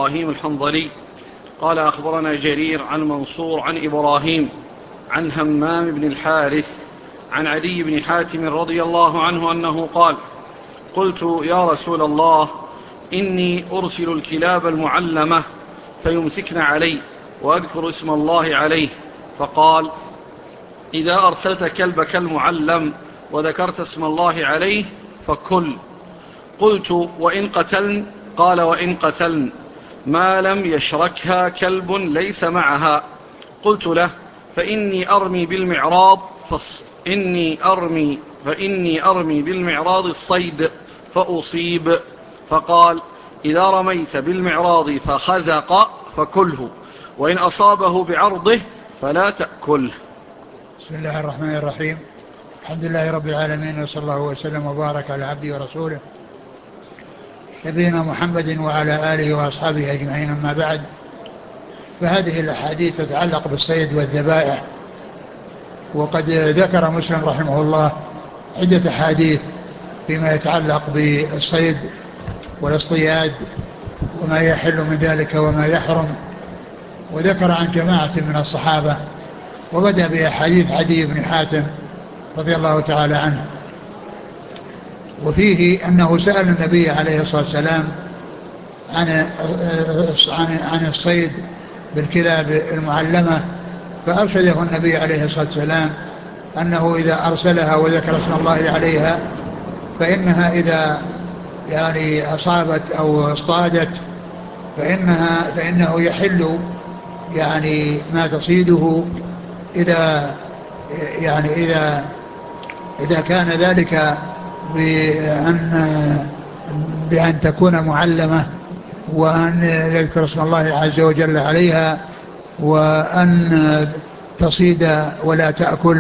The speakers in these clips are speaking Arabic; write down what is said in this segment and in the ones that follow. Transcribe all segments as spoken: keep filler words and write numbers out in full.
إبراهيم الحنظلي قال أخبرنا جرير عن منصور عن إبراهيم عن همام بن الحارث عن عدي بن حاتم رضي الله عنه أنه قال: قلت يا رسول الله إني أرسل الكلاب المعلمة فيمسكن علي وأذكر اسم الله عليه، فقال: إذا أرسلت كلبك المعلم وذكرت اسم الله عليه فكل. قلت: وإن قتلن؟ قال: وإن قتلن ما لم يشركها كلب ليس معها. قلت له: فإني أرمي بالمعراض فص إني أرمي فإني أرمي بالمعراض الصيد فأصيب. فقال: إذا رميت بالمعراض فخزق فكله، وإن أصابه بعرضه فلا تأكله. بسم الله الرحمن الرحيم. الحمد لله رب العالمين، وصلى الله وسلم وبارك على عبده ورسوله نبينا محمد وعلى آله وأصحابه أجمعين. أما بعد، فهذه الأحاديث تتعلق بالصيد والذبائح، وقد ذكر مسلم رحمه الله عدة أحاديث فيما يتعلق بالصيد والاصطياد وما يحل من ذلك وما يحرم، وذكر عن جماعة من الصحابة، وبدأ بأحاديث عدي بن حاتم رضي الله تعالى عنه، وفيه أنه سأل النبي عليه الصلاة والسلام عن عن الصيد بالكلاب المعلمة، فأرشده النبي عليه الصلاة والسلام أنه إذا أرسلها وذكر اسم الله عليها فإنها إذا يعني أصابت أو اصطادت فإنها فإنه يحل يعني ما تصيده إذا يعني إذا إذا كان ذلك بأن بأن تكون معلمة، وأن يذكر اسم الله عز وجل عليها، وأن تصيد ولا تأكل.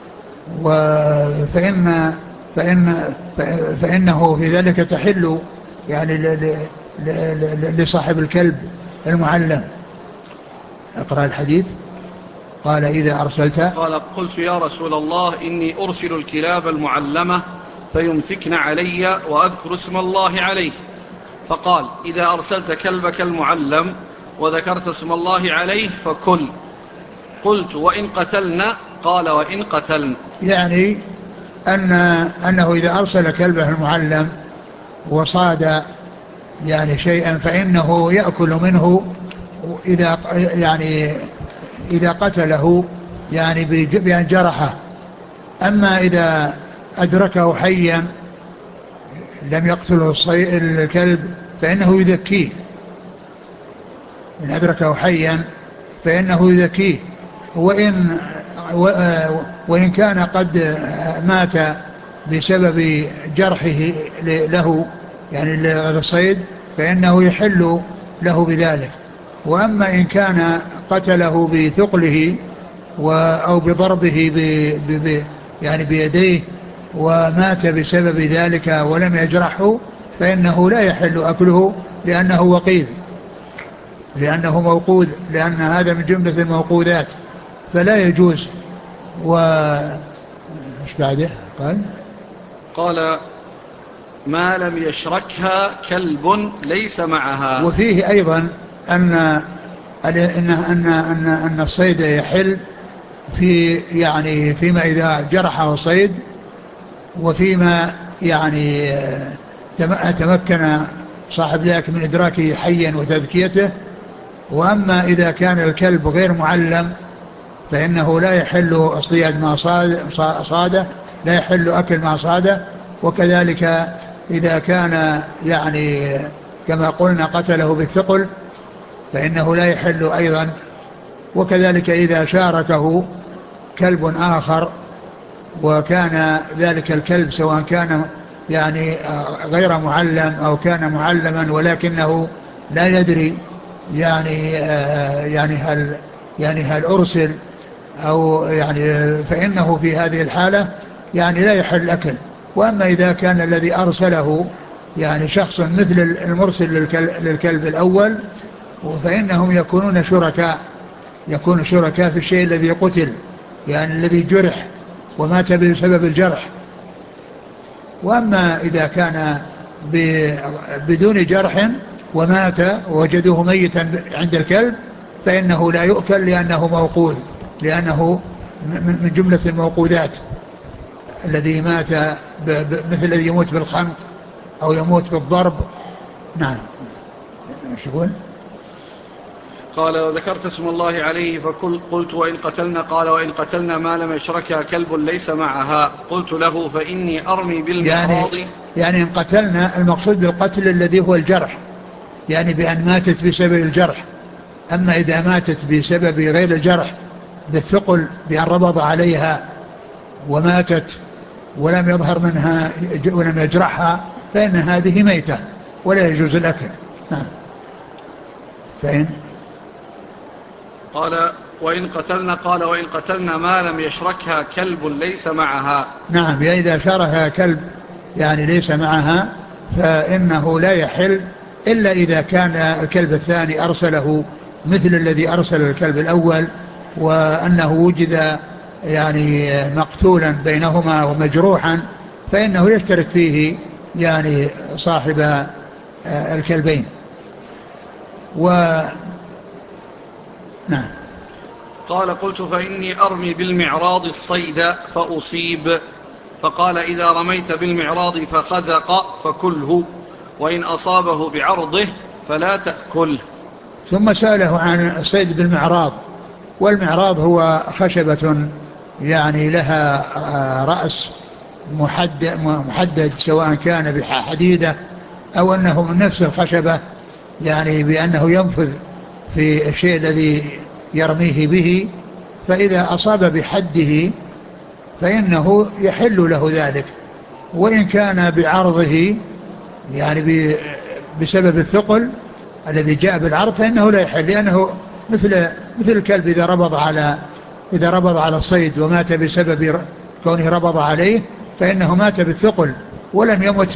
فإن فإن فإنه في ذلك تحل يعني لصاحب الكلب المعلم. اقرأ الحديث. قال: إذا أرسلت قال: قلت يا رسول الله إني أرسل الكلاب المعلمة فيمسكن علي وأذكر اسم الله عليه، فقال: إذا أرسلت كلبك المعلم وذكرت اسم الله عليه فكل. قلت: وإن قتلنا؟ قال: وإن قتلن. يعني أن أنه إذا أرسل كلبه المعلم وصاد يعني شيئا فإنه يأكل منه إذا يعني إذا قتله يعني بأن جرحه. أما إذا أدركه حيا لم يقتله الكلب فإنه يذكيه، إن أدركه حيا فإنه يذكيه، وإن وإن كان قد مات بسبب جرحه له يعني للصيد فإنه يحل له بذلك. وأما إن كان قتله بثقله أو بضربه ب ب يعني بيديه ومات بسبب ذلك ولم يجرحه فإنه لا يحل أكله، لأنه وقيد، لأنه موقود، لأن هذا من جملة الموقودات فلا يجوز. و إيش بعده؟ قال قال: ما لم يشركها كلب ليس معها. وفيه أيضا أن أن أن أن أن الصيد يحل في يعني فيما إذا جرحه الصيد، وفيما يعني تمكن صاحب ذلك من إدراكه حيا وتذكيته. وأما إذا كان الكلب غير معلم فإنه لا يحل اصطياد ما صاده، لا يحل أكل ما صاده. وكذلك إذا كان يعني كما قلنا قتله بالثقل فإنه لا يحل أيضا. وكذلك إذا شاركه كلب آخر وكان ذلك الكلب سواء كان يعني غير معلم أو كان معلما ولكنه لا يدري يعني يعني هل يعني هل أرسل أو يعني فإنه في هذه الحالة يعني لا يحل أكل. وأما إذا كان الذي أرسله يعني شخص مثل المرسل للكلب الأول فإنهم يكونون شركاء، يكون شركاء في الشيء الذي قتل، يعني الذي جرح ومات بسبب الجرح. وأما إذا كان بدون جرح ومات ووجدوه ميتا عند الكلب فإنه لا يؤكل لأنه موقوذ، لأنه من جملة الموقوذات الذي مات مثل الذي يموت بالخنق أو يموت بالضرب. نعم. ايش يقول؟ قال وذكرت اسم الله عليه فقلت وإن قتلنا، قال وإن قتلنا ما لم يشركها كلب ليس معها. قلت له فإني أرمي بالمحراض. يعني, يعني إن قتلنا المقصود بالقتل الذي هو الجرح، يعني بأن ماتت بسبب الجرح. أما إذا ماتت بسبب غير الجرح بالثقل بأن ربض عليها وماتت ولم يظهر منها ولم يجرحها فإن هذه ميتة ولا يجوز الأكل. نعم. فإن قال وإن قتلنا، قال وإن قتلنا ما لم يشركها كلب ليس معها. نعم، يعني إذا شاركها كلب يعني ليس معها فإنه لا يحل إلا إذا كان الكلب الثاني أرسله مثل الذي أرسل الكلب الأول، وأنه وجد يعني مقتولا بينهما ومجروحا فإنه يشترك فيه يعني صاحب الكلبين. و نعم. قال قلت فإني أرمي بالمعراض الصيد فأصيب، فقال إذا رميت بالمعراض فخزق فكله، وإن أصابه بعرضه فلا تأكله. ثم سأله عن الصيد بالمعراض، والمعراض هو خشبة يعني لها رأس محدد, محدد سواء كان بحديدة أو أنه من نفس الخشبة، يعني بأنه ينفذ في الشيء الذي يرميه به، فإذا أصاب بحده فإنه يحل له ذلك. وإن كان بعرضه يعني بسبب الثقل الذي جاء بالعرض فإنه لا يحل، لأنه مثل مثل الكلب إذا ربض على إذا ربض على الصيد ومات بسبب كونه ربض عليه فإنه مات بالثقل ولم يمت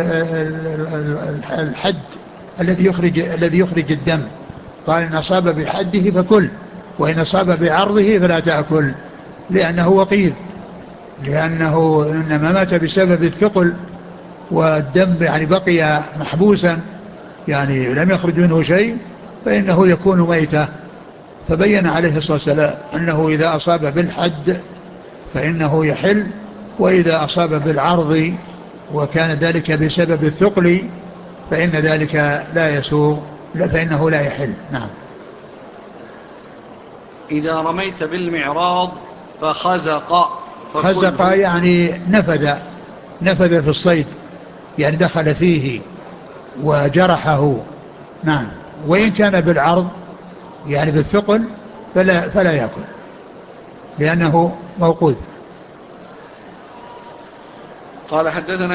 بالحد الذي يخرج الذي يخرج الدم. قال إن أصاب بحده فكل، وإن أصاب بعرضه فلا تأكل، لأنه وقيد، لأنه إنما مات بسبب الثقل والدم يعني بقي محبوسا يعني لم يخرج منه شيء فإنه يكون ميتا. فبين عليه الصلاة والسلام أنه إذا أصاب بالحد فإنه يحل، وإذا أصاب بالعرض وكان ذلك بسبب الثقل فإن ذلك لا يسوغ، فإنه لا يحل. نعم. إذا رميت بالمعراض فخزق خزق يعني نفذ نفذ في الصيد، يعني دخل فيه وجرحه. نعم. وإن كان بالعرض يعني بالثقل فلا, فلا يأكل لأنه موقوذ. قال حدثنا